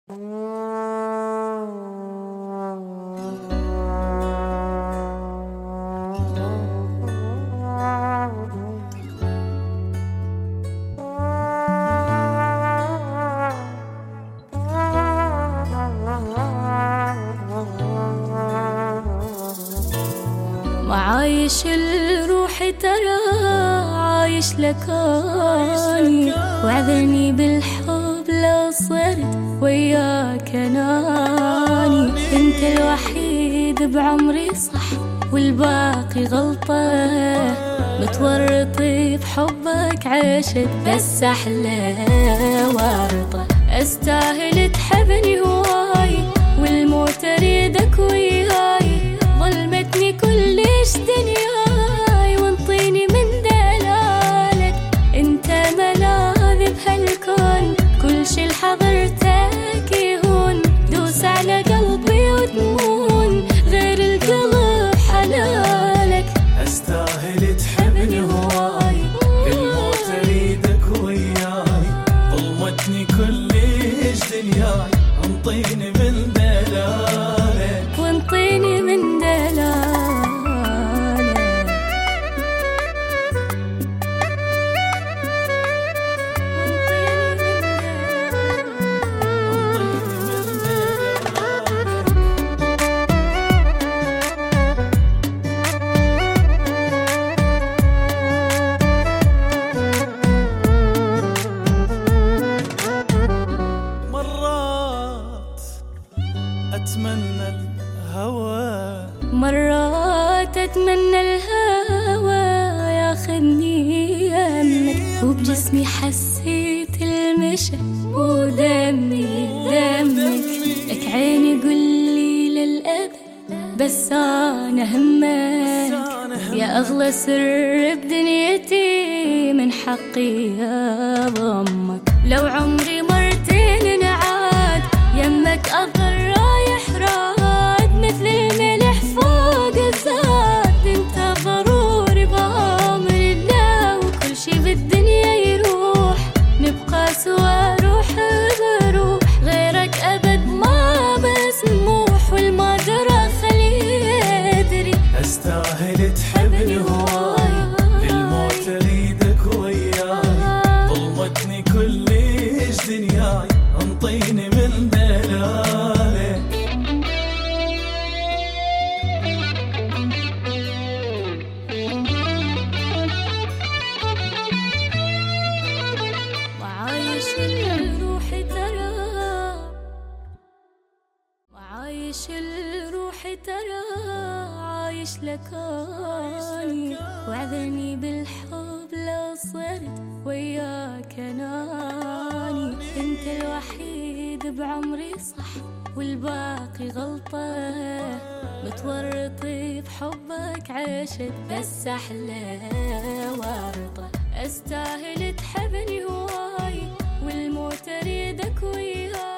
عايش الروح ترى عايش لكاني، وعذرني بالحب لو صرت وياك اناني. انت الوحيد بعمري صح والباقي غلطة، متورطي بحبك عشت بس احلى ورطة. استاهل تحبني هواي والموت اريدك وياي، ظلمتني كلش دنياي وانطيني من دلالك. انت ملاذ بهالكون كل شي لحضرتك يهون، دوس على قلبي وتمون غير القلب حلالك. استاهل تحبني هواي الموت اريدك وياي، ظلمتني كلش دنياي انطيني من دلالك. وانطيني من دلالك. أتمنى الهوى، مرات أتمنى الهوى ياخذني يمك، وبجسمي حسيت المشى ودمي دمك. لك عيني قولي للأبد بس أنا همك، يا أغلى سر بدنيتي من حقي أضمك. لو عمري مرتين نعاد يمك أظل رايح راد، مثل الملح فوق الزاد. انت ضروري بأمر الله وكل شي بالدنيا يروح، نبقى سوا روح بروح، غيرك أبد ما مسموح والمقدرة خليه يدري. أستاهل تحبني هواي للموت أريدك وياي، ظلمتني كلش دنياي انطيني من دلالك. وعايش الروح ترى وعايش الروح ترى عايش لكاني، وعذرني بالحب لو صرت وياك اناني. انت الوحيد بعمري صح والباقي غلطة، متورطي بحبك عشت بس احلى ورطة. استاهل تحبني هواي والموت اريدك وياي.